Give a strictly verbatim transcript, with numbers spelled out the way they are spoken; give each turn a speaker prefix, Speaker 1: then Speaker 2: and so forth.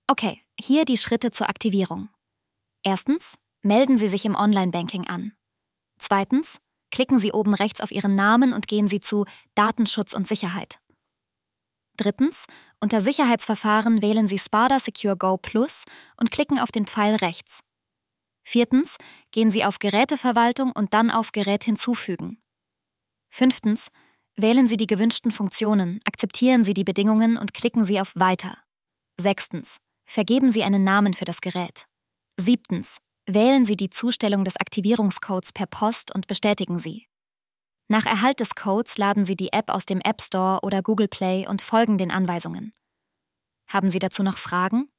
Speaker 1: Okay, hier die Schritte zur Aktivierung. Erstens, melden Sie sich im Online-Banking an. Zweitens, klicken Sie oben rechts auf Ihren Namen und gehen Sie zu Datenschutz und Sicherheit. Drittens, unter Sicherheitsverfahren wählen Sie Spada Secure Go Plus und klicken auf den Pfeil rechts. Viertens, gehen Sie auf Geräteverwaltung und dann auf Gerät hinzufügen. Fünftens, wählen Sie die gewünschten Funktionen, akzeptieren Sie die Bedingungen und klicken Sie auf Weiter. Sechstens, vergeben Sie einen Namen für das Gerät. Siebtens, wählen Sie die Zustellung des Aktivierungscodes per Post und bestätigen Sie. Nach Erhalt des Codes laden Sie die App aus dem App Store oder Google Play und folgen den Anweisungen. Haben Sie dazu noch Fragen?